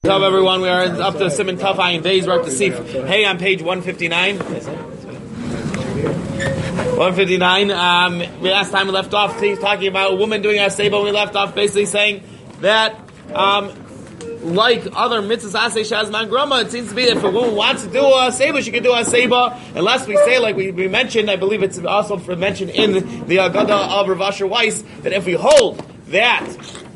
Tov, everyone. We are up to Simon Tov Ayin Beis. We're up to Sif. Hey, on page 159. 159. Last time we left off, he's talking about a woman doing a seba. We left off basically saying that, like other mitzvahs, asay shazman grama, it seems to be that if a woman wants to do a seba, she can do a seba, unless we say, like we mentioned, I believe it's also mentioned in the Agada of Rav Asher Weiss, that if we hold that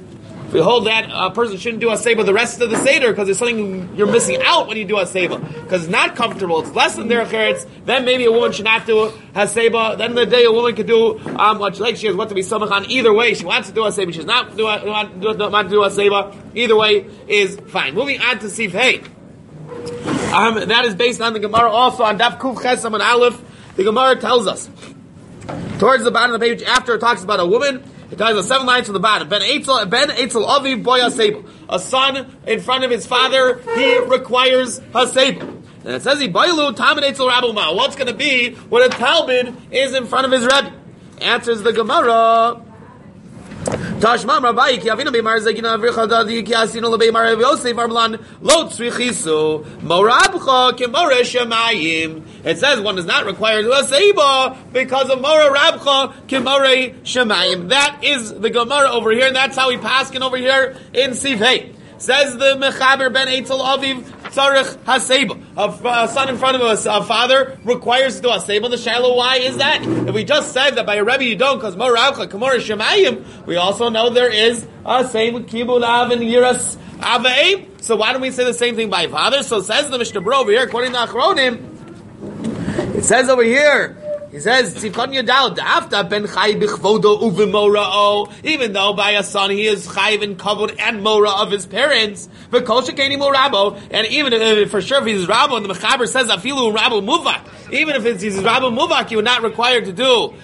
a person shouldn't do a seba the rest of the seder because there's something you're missing out when you do a seba because it's not comfortable, it's less than their cheretz, then maybe a woman should not do a seba. Then the day a woman could do what she likes, she has what to be samach on. Either way, she wants to do a seba, she does not want to do a seba. Either way is fine. Moving on to Sif Hey. That is based on the Gemara also on Daf Kuf Ches Amud Aleph. The Gemara tells us towards the bottom of the page after it talks about a woman. It tells us 7 lines from the bottom. Ben Eitzel Aviv Boy Haseba. A son in front of his father, he requires Haseba. And it says, Boilu Tamid Eitzel Rabbu Ma. What's going to be when a Talmud is in front of his Rebbe? Answers the Gemara. Tashmam Rabbi ki avinu beimar zegina avricha dadi ki asinu lebeimar Yosef Armlan lo tzrichisu morabcha kemore shemayim. It says one is not required to do a seba because of mora rabcha kemore shemayim. That is the Gemara over here, and that's how we paskin over here in Sivhei. Says the Mechaber Ben Eitzel Aviv Tzarech Haseba. A son in front of a father requires to do a seba. The Shiloh, why is that? If we just said that by a Rebbe you don't, because Mor Avcha Kamor Shemayim, we also know there is a same with Kibud Av and Yiras Avaim. So why don't we say the same thing by father? So says the Mishnah Bro over here, according to Achronim, it says over here, he says, Tzivkon Yadal, Da'afta ben Chai bichvodo uvimora'o. Even though by a son he is Chai in kavod and mora of his parents, but kol shekeni morabo, and even if for sure if he's Rabo, and the Mechaber says, Afilu Rabo Muvak, even if he's Rabo Muvak, he would not require to do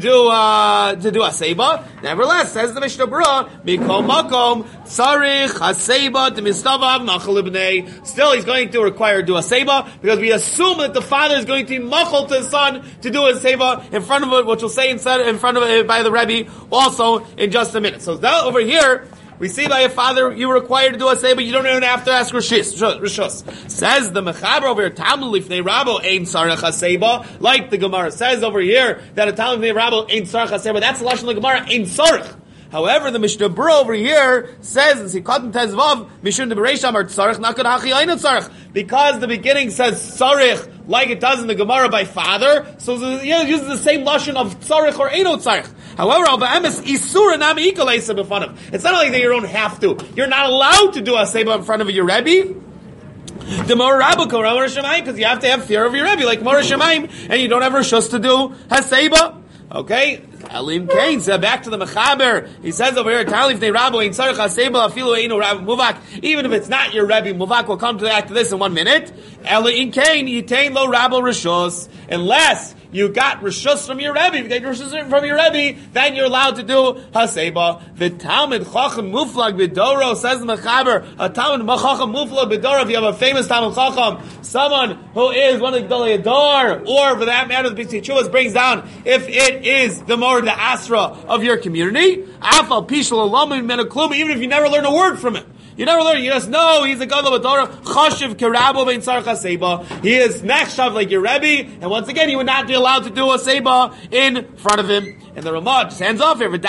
a seba. Nevertheless, says the Mishnah Berurah, Mikol Makom Tzarich Haseba Demistavav Machal Ibnei. Still, he's going to require to do a seba because we assume that the father is going to be machal to his son to do a seba in front of it, which we'll say in front of it by the Rebbe also in just a minute. So now over here, we see by a father, you're required to do a seba, you don't even have to ask Rishus. Says the Mechaber over here, Talmud Lifnei Rabo Ein Sarach HaSeba, like the Gemara says over here, that a Talmud Lifnei Rabo Ein Sarach HaSeba, that's the Lashon of the Gemara, Ein Sarach. However, the Mishnah Berurah over here says in Sikot Tezvav, Mishun de Bereisham or Tzarech Nakad Hachi Ein Tzarech, because the beginning says Tzarech, like it does in the Gemara by father, so it uses the same lashon of tzarich or eino tzarich. However, al ba'emes isura nami ikaleisa b'fanav. It's not only that you don't have to; you're not allowed to do a seba in front of your Rebbe. The Mor Rabbu Mor Shemayim, because you have to have fear of your Rebbe, like Mor Shemayim, and you don't have rishus to do haseba. Okay. Elim Kain said back to the Mechaber. He says over here, Talif ne Rabbo in Tzarech Haseba afilu einu Rabbi Muvak. Even if it's not your Rebbe, Muvak will come to that to this in 1 minute. Elim Kain yitain lo Rabbo rishus. Unless you got rishus from your Rebbe, if you get rishus from your Rebbe, then you're allowed to do Haseba. The Talmud Chacham Muflag B'Doro says the Mechaber. A Talmud Chacham Muflag B'Doro. If you have a famous Talmud Chacham, someone who is one of the Gedolei Hador, or for that matter, the B'tzei Teshuvos brings down, if it is the more the Asra of your community, Afal Pishal Alamin Menaklum, even if you never learn a word from him. You never learn. You just know he's a Gadol B'Torah. Chashiv Kerabo Ben Tzarech HaSeba. He is nechshav like your Rebbe, and once again, he would not be allowed to do a seba in front of him. And the Ramah just hands off here. This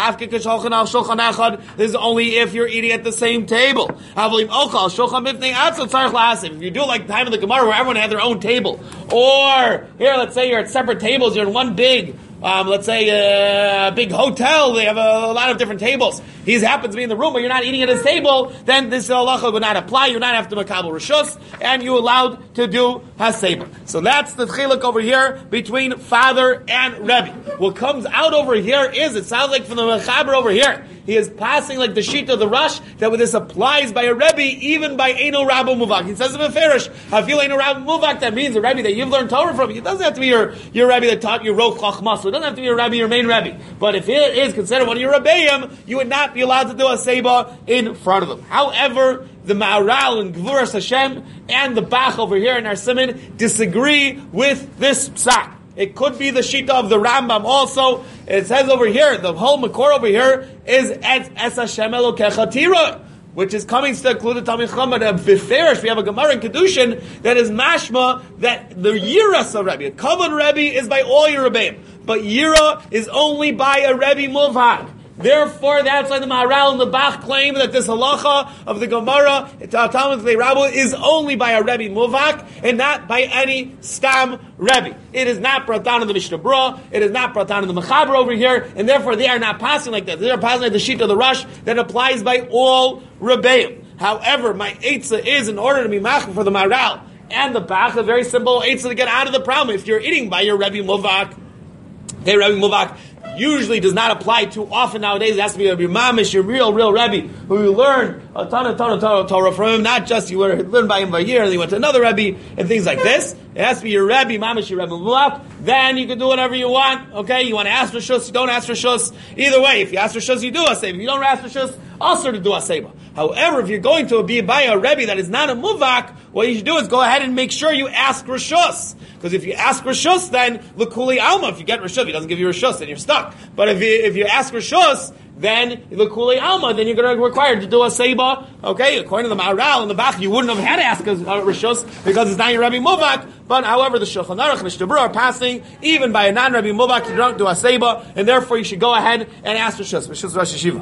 is only if you're eating at the same table. If you do it like the time of the Gemara, where everyone had their own table, or here, let's say you're at separate tables. You're in one big. Let's say a big hotel, they have a lot of different tables. He happens to be in the room, but you're not eating at his table, then this halacha would not apply. You would not have to makabel rishus, and you're allowed to do haseba. So that's the chiluk over here between father and Rebbe. What comes out over here is, it sounds like from the Mechaber over here, he is passing like the sheet of the Rush, that this applies by a Rebbe, even by Eino Rabbo Muvak. He says in Meferish, I feel Eino Rabbo Muvak, that means a Rebbe that you've learned Torah from. It doesn't have to be your Rebbe that taught you Roch Chachmas. It doesn't have to be your Rebbe, your main Rebbe. But if it is considered one of your Rebbeim, you would not be allowed to do a Seba in front of them. However, the Ma'aral and Gvuras Hashem and the Bach over here in our Siman disagree with this psak. It could be the Shita of the Rambam also. It says over here, the whole Makor over here is Es Hashem Elokecha Tira. which is coming to include the Talmid Chacham, beferish, we have a Gemara in Kedushin that is mashma that the Yiras of Rebbe, a Kavod Rebbe is by all your Rebbeim, but Yira is only by a Rebbe Muvhak. Therefore, that's why the Maharal and the Bach claim that this halacha of the Gemara, Talmud Rabbo, is only by a Rebbe Muvhak and not by any Stam Rebbe. It is not brought down in the Mishnah Berurah, it is not brought down in the Mechaber over here, and therefore they are not passing like that. They are passing like the sheet of the Rush that applies by all Rebbeim. However, my Eitzah is, in order to be machmer for the Maharal and the Bach, a very simple Eitzah to get out of the problem. If you're eating by your Rebbe Muvhak, okay, Rebbe Muvhak usually does not apply too often nowadays. It has to be your mamish, your real Rebbe, who you learn a ton of Torah from him, not just you learn by him by year, and then you went to another Rebbe, and things like this. It has to be your Rebbe, mamish, your Rebbe Muvhak. Then you can do whatever you want, okay? You want to ask for shus, you don't ask for shus. Either way, if you ask for shus, you do a seba. If you don't ask for shus, also to do a seba. However, if you're going to be by a Rebbe that is not a Muvhak, what you should do is go ahead and make sure you ask Rishus. Because if you ask Rishus, then L'Kuli Alma, if you get Rishus, if he doesn't give you Rishus, then you're stuck. But if you ask Rishus, then L'Kuli Alma, then you're going to be required to do a Seba. Okay, according to the Maharal and the Bach, you wouldn't have had to ask a Rishus because it's not your Rebbe Muvhak. But however, the Shulchan Aruch and Mishnah Berurah are passing, even by a non-Rebbe Muvhak, you don't do a Seba, and therefore you should go ahead and ask Rishus. Rishus Rosh Yeshiva.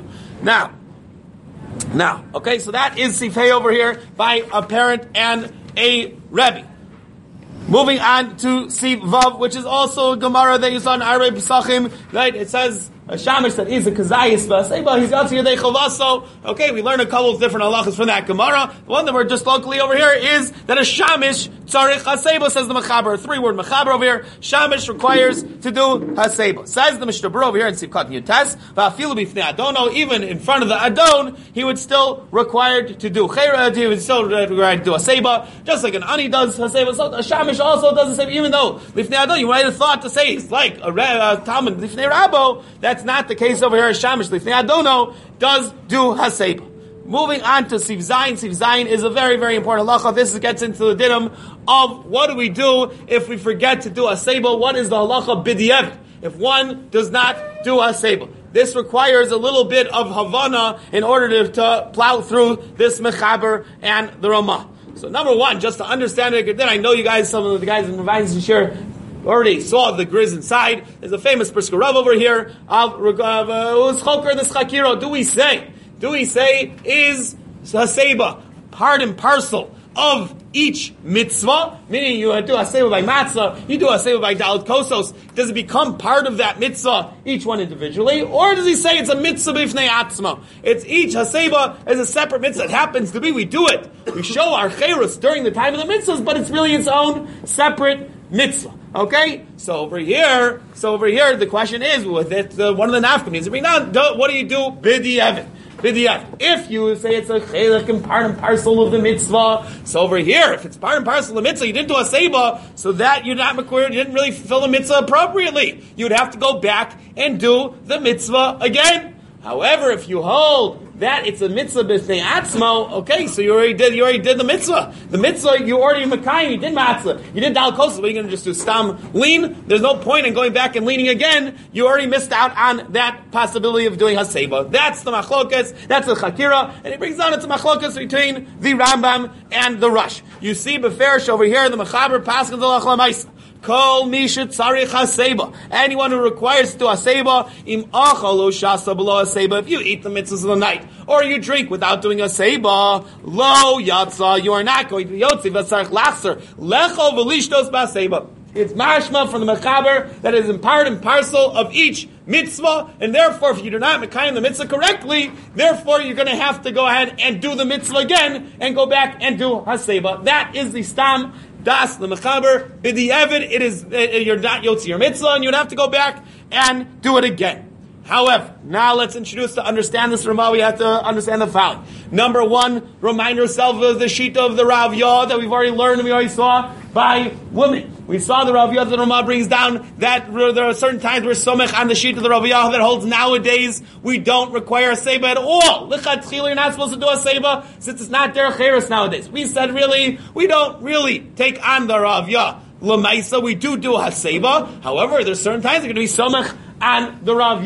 Now, okay, so that is Sifhei over here by a parent and a Rebbe. Moving on to Siv Vav, which is also a Gemara that you saw in Arei Pesachim, right? It says, a Shamish that is a Kazayis Vaseba, he's got to Yedei Chavaso. Okay, we learn a couple of different halachas from that Gemara. The one that we're just locally over here is that a Shamish Tzarich Haseba, says the Mechaber, a 3-word Mechaber over here. Shamish requires to do Haseba. Says the Mishnah Berurah over here in Sivkat Yutes, Va'afilu b'fnei Adono, even in front of the Adon, he would still required to do Chera, he would still required to do Haseba, just like an Ani does Haseba. So a Shamish also does Haseba, even though b'fnei Adon, you might have thought to say it's like a Talmud b'fnei Rabbo. That's not the case over here. Shamish Lifnei Adono does do Haseba. Moving on to Siv Zayin. Siv Zayin is a very, very important halacha. This gets into the dinim of what do we do if we forget to do Haseba. What is the halacha b'diavad if one does not do Haseba? This requires a little bit of Havana in order to plow through this Mechaber and the Ramah. So number one, just to understand it, then I know you guys, some of the guys in the Vines and share already saw the Grizz inside. There's a famous Brisker Rav over here of Choker the Schakiro. Do we say is Haseba part and parcel of each mitzvah? Meaning you do Haseba by matzah, you do Haseba by Dalet Kosos. Does it become part of that mitzvah, each one individually? Or does he say it's a mitzvah b'fnei atzma? It's each Haseba as a separate mitzvah. It happens to be, we do it. We show our cherus during the time of the mitzvahs, but it's really its own separate mitzvah. Okay, so over here, the question is, with it, one of the nafkamis, what do you do? B'diavad. If you say it's a chelik and part and parcel of the mitzvah, so over here, if it's part and parcel of the mitzvah, you didn't do a seba, so that you're not required, you didn't really fulfill the mitzvah appropriately. You would have to go back and do the mitzvah again. However, if you hold that it's a mitzvah b'fnei atzmo, okay, so you already did the mitzvah. The mitzvah, you already makayim, you did matzah, you did dal kosos, but you're going to just do stam lean. There's no point in going back and leaning again. You already missed out on that possibility of doing haseba. That's the machlokas, that's the chakira, and he brings down it's a machlokas between the Rambam and the Rush. You see beferish over here, the Mechaber Paskin the Lachla Maisa. Kol mishet tzarich haseba. Anyone who requires to do haseba, im achalo shasa below haseba. If you eat the mitzvahs of the night, or you drink without doing haseba, lo yatsa, you are not going to be yotzi v'tzarich lachser lecho v'lishtos b'haseba. It's mashma from the Mechaber that is in part and parcel of each mitzvah, and therefore, if you do not mekayim the mitzvah correctly, therefore you're going to have to go ahead and do the mitzvah again and go back and do haseba. That is the stam. Das the Mechaber b'diavad. It is you're not yotzi your mitzvah, and you'd have to go back and do it again. However, now let's introduce to understand this Ramah. We have to understand the following. Number one, remind yourself of the shita of the Rav Yah that we've already learned and we already saw by women. We saw the Rav Yah that the Ramah brings down that there are certain times where somech on the shita of the Rav Yah that holds nowadays we don't require a seba at all. Lichatchila, you're not supposed to do a seba since it's not derech cheres nowadays. We said really we don't really take on the Rav Yah. L'maisa, we do haseba. However, there's certain times there's going to be somech on the Rav Yah.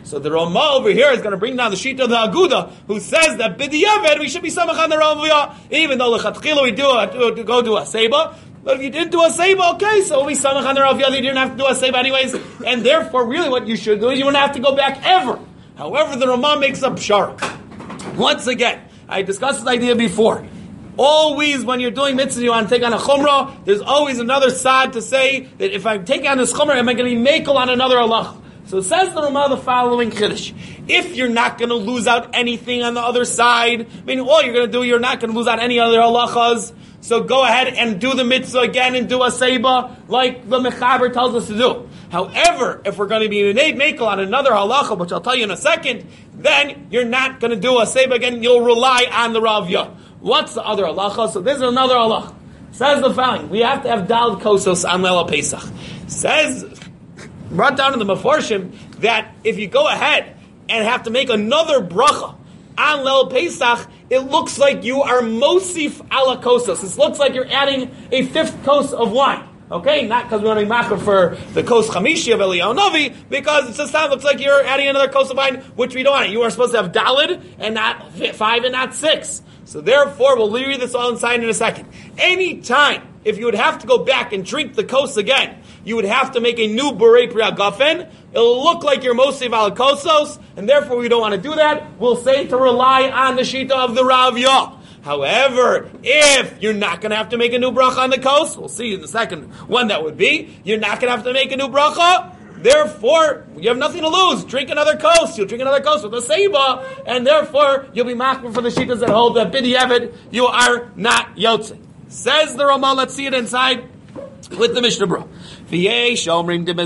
So the Rama over here is going to bring down the sheet of the Aguda, who says that b'diavad we should be samach on the Rav Yah, even though lechatchila we go do a seba. But if you didn't do a seba, okay, so we samach on the Rav Yah, you didn't have to do a seba anyways, and therefore really what you should do is you wouldn't have to go back ever. However, the Rama makes up pshara. Once again, I discussed this idea before. Always, when you're doing mitzvah, you want to take on a chumrah, there's always another side to say that if I take on this chumrah, am I going to be makel on another halach? So it says the Rama the following chiddush. If you're not going to lose out anything on the other side, meaning all you're going to do, you're not going to lose out any other halachas, so go ahead and do the mitzvah again and do a seba like the Mechaber tells us to do. However, if we're going to be makel on another halacha, which I'll tell you in a second, then you're not going to do a seba again, you'll rely on the Rav Yah. What's the other halacha? So this is another halacha. Says the following: we have to have dal kosos on Leil Pesach. Says, brought down in the Meforshim, that if you go ahead and have to make another bracha on Leil Pesach, it looks like you are mosif ala kosos. It looks like you're adding a fifth kos of wine. Okay, not because we're running macher for the kos chamishi of Eliyahu Novi, because it just looks like you're adding another kos of wine, which we don't want. You are supposed to have dalid and not 5 and not 6. So therefore, we'll read this all inside in a second. Any time, if you would have to go back and drink the kos again, you would have to make a new borei priya gafen. It'll look like you're mosif al kosos, and therefore we don't want to do that. We'll say to rely on the shita of the Rav Yah. However, if you're not going to have to make a new bracha on the kos, we'll see in the second one that would be, you're not going to have to make a new bracha, therefore, you have nothing to lose. Drink another kos. You'll drink another kos with a seba, and therefore, you'll be makbid for the shitas that hold that b'diavad, you are not yotzei. Says the Rama, let's see it inside with the Mishnah Berurah. Nowadays, when it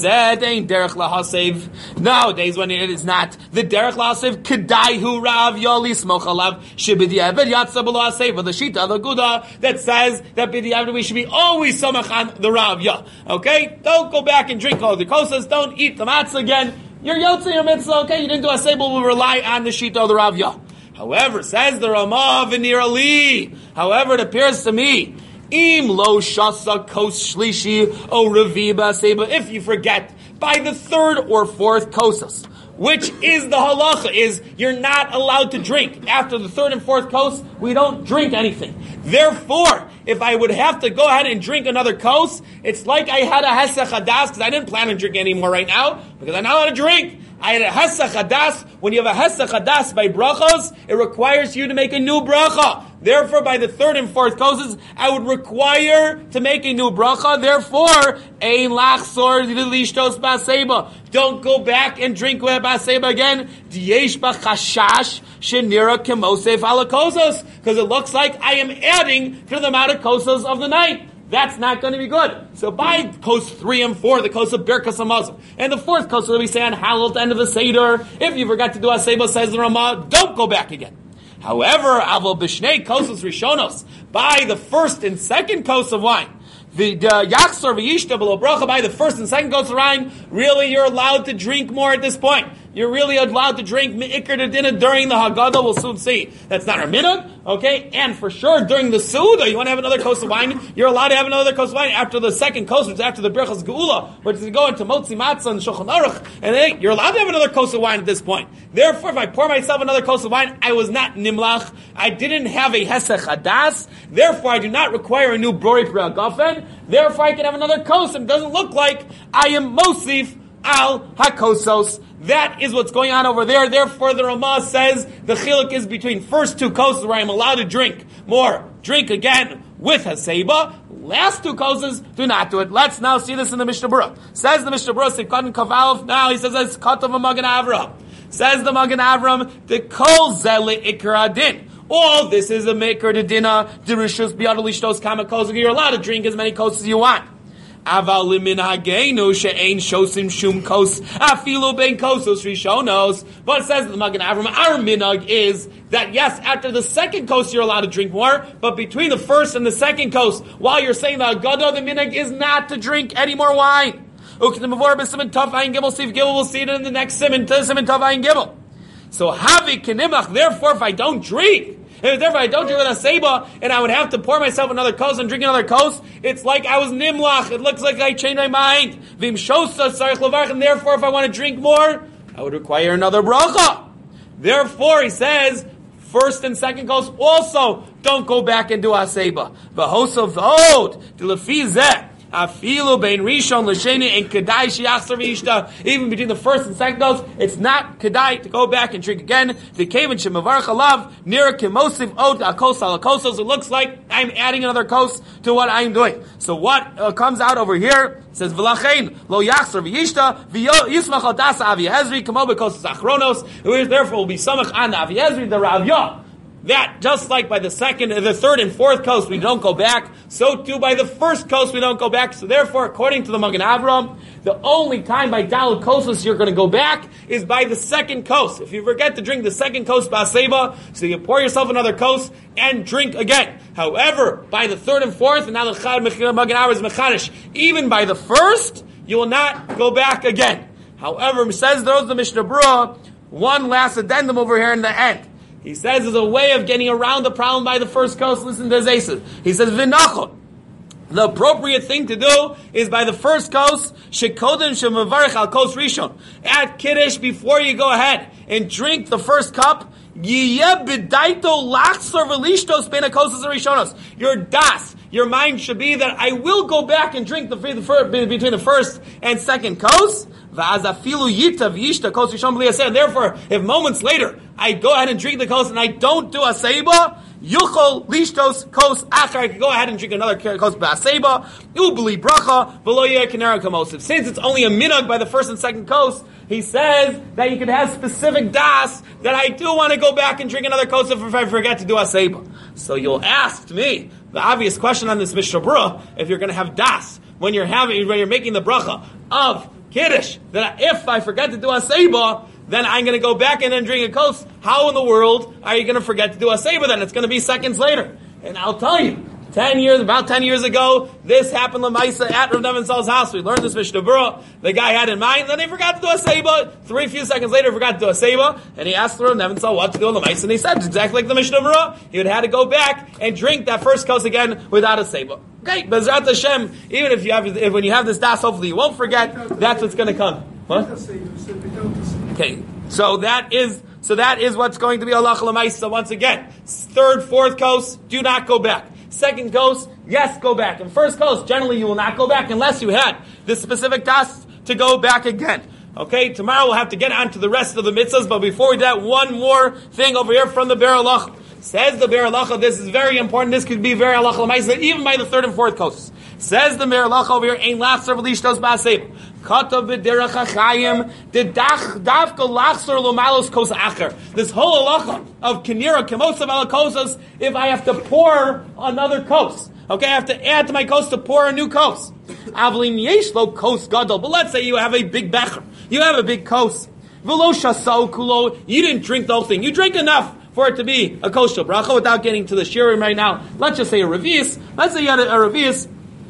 is not the derech lasev, kedaihu Rav Yoli smoch alav sheb'diavad yatsa below hasev, or the shita the Guda that says that b'diavad we should be always samach on the Rav Yah. Okay, don't go back and drink all the kosas. Don't eat the matzah again. You're yotzei your mitzvah. Okay, you didn't do a sable. We'll rely on the shita of the Rav Yah. However, says the Rama v'nir ali. However, it appears to me, Im lo shasa kos shlishi o reviba seba. If you forget by the third or fourth kosas, which is the halacha, is you're not allowed to drink. After the third and fourth kos, we don't drink anything. Therefore, if I would have to go ahead and drink another kos, it's like I had a hesach hadas, because I didn't plan on drinking anymore right now, because I'm not allowed to drink. I had a hesach hadas. When you have a hesach hadas by brachos, it requires you to make a new bracha. Therefore, by the third and fourth koses, I would require to make a new bracha. Therefore, ein lachzor lishtos baseba. Don't go back and drink with baseba again. D'yesh b'chashash shenira kemosef ala kosos, because it looks like I am adding to the amount of kosos of the night. That's not going to be good. So by kos 3 and 4, the kos of Birkas Hamazon, and the fourth kos that we say on Hallel at the end of the Seder, if you forgot to do a Seba, says the Rama, don't go back again. However, Avo B'shnei Kosos Rishonos, by the first and second kos of wine, the Yachsor V'yishta B'lo Bracha, by the first and second kos of wine, really you're allowed to drink more at this point. You're really allowed to drink Me'ikr to dinner during the Haggadah. We'll soon see. That's not our minhag, okay? And for sure, during the Suda, you want to have another kos of wine, you're allowed to have another kos of wine after the second kos, which is after the Birchas Geula, which is going to Motzi Matzah and Shulchan Aruch, and then you're allowed to have another kos of wine at this point. Therefore, if I pour myself another kos of wine, I was not nimlach, I didn't have a hesech hadas, therefore I do not require a new brori priya gafen, therefore I can have another kos, and it doesn't look like I am mosif al hakosos. That is what's going on over there. Therefore, the Ramah says the chiluk is between first two koses where I'm allowed to drink more. Drink again with haseba. Last two koses, do not do it. Let's now see this in the Mishnah Berurah. Says the Mishnah Berurah, Sikon Kavalov. Now he says it's Katav Magen Avraham. Says the Magen Avraham, the Kol Zele Ikra Din. All this is a maker to dinner. Dirishus biadalishtos kama koseg. You're allowed to drink as many koses as you want. Aval liminhageinu she'ein shosim shum kos afilu ben kosos rishonos. But it says the Magen Avraham, our minhag is that yes, after the second kos you're allowed to drink more, but between the first and the second kos, while you're saying the Haggadah, the minhag is not to drink any more wine. We'll see it in the next Siman Tavayin Gimel. So havi kenimach. Therefore, if I don't drink. Therefore, I don't drink with a seba, and I would have to pour myself another kos and drink another kos. It's like I was nimlach. It looks like I changed my mind. Vim shosa sarich levarch, and therefore, if I want to drink more, That would require another bracha. Therefore, he says, first and second kos also don't go back and do aseba. V'hosov v'od, d'lefizeh. Afilu bein rishon l'sheni and kedai shiachzor v'yishta. Even between the first and second kos, it's not kedai to go back and drink again. V'keven shemavarch alav nira kemosiv od akos al akosos. It looks like I'm adding another kos to what I'm doing. So what comes out over here says v'lachein lo yachzor v'yishta v'yismach al das Avi Hezri kamo b'kos achronos. Therefore, will be samach on the Avi Hezri the Ravya. That, just like by the third and fourth kos we don't go back, so too by the first kos we don't go back. So therefore, according to the Magen Avraham, the only time by Daled Kosos you're going to go back is by the second kos. If you forget to drink the second kos ba'aseba, so you pour yourself another kos and drink again. However, by the third and fourth, and now the Magen Avraham is mechadish, even by the first, you will not go back again. However, says the Mishnah Berurah, one last addendum over here in the end. He says there's a way of getting around the problem by the first kos. Listen to Zaysid. He says, V'nachon. The appropriate thing to do is by the first kos, shekodem shemavarich al kos rishon. At Kiddush, before you go ahead and drink the first cup, yiyeh b'daito lachzor v'lishtos ben hakosas harishonos. Your das, your mind should be that I will go back and drink between the first and second kos. And therefore, if moments later I go ahead and drink the kos and I don't do a seba, yuchol lishtos kos achar. I can go ahead and drink another kos ba'aseba. Ubli bracha v'lo yeh kinera kamosiv. Since it's only a minhag by the first and second kos, he says that you can have specific das that I do want to go back and drink another kos if I forget to do a seba. So you'll ask me the obvious question on this Mishnah Berurah: if you're going to have das when you're making the bracha of Kiddush, that if I forget to do a seba, then I'm going to go back and then drink a kos. How in the world are you going to forget to do a seba then? It's going to be seconds later. And I'll tell you, about 10 years ago, this happened Lamaisa at Rav Nebenzahl's house. We learned this Mishnah Berurah. The guy had in mind, then he forgot to do a seba. Few seconds later, forgot to do a seba. And he asked Rav Nebenzahl what to do in Lamaisa. And he said, exactly like the Mishnah Berurah, he would have to go back and drink that first kos again without a seba. Okay, Bezrat Hashem, even when you have this das, hopefully you won't forget. That's what's going to come. What? Okay, so that is what's going to be halacha l'maisa. Once again, third, fourth kos, do not go back. Second kos, yes, go back. And first kos, generally you will not go back unless you had this specific das to go back again. Okay, tomorrow we'll have to get on to the rest of the mitzvahs, but before we do that, one more thing over here from the Be'er Halacha. Says the Be'er Halacha, this is very important, this could be very halacha l'maisa, even by the third and fourth kos. Says the Be'er Halacha over here, Ein lachzor v'lishtos ba'aseba. Katav b'derech hachayim, davka lachzor l'malos kos acher. This whole halacha of kinira kemosav ala kosas, if I have to pour another kos. Okay, I have to add to my kos to pour a new kos. Avlin yeshlo kos gadol. But let's say you have a big becher. You have a big kos. V'lo shasau kulo. You didn't drink the whole thing. You drank enough for it to be a kosher bracha without getting to the shirim right now. Let's just say a revius. Let's say you had a revius.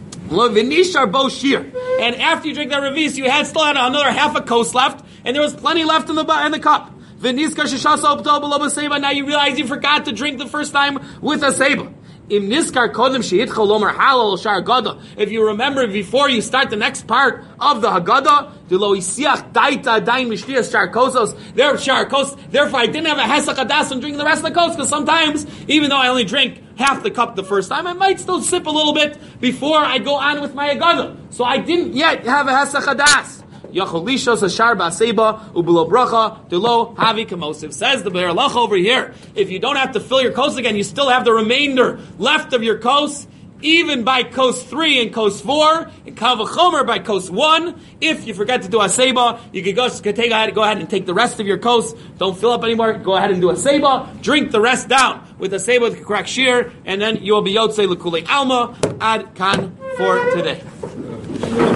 And after you drink that revius, you still had another half a kos left, and there was plenty left in the cup. Now you realize you forgot to drink the first time with a seba. If you remember before you start the next part of the Haggadah, therefore I didn't have a hesach hadas and drinking the rest of the kos, because sometimes, even though I only drink half the cup the first time, I might still sip a little bit before I go on with my Haggadah. So I didn't yet have a hesach hadas. Says the Be'er Halacha over here, if you don't have to fill your kos again, you still have the remainder left of your kos, even by kos 3 and kos 4, and kal v'chomer by kos 1. If you forget to do a seba, you can go ahead and take the rest of your kos. Don't fill up anymore. Go ahead and do a seba. Drink the rest down with a seba with the correct shear, and then you will be yotzei l'kulei alma ad kan for today.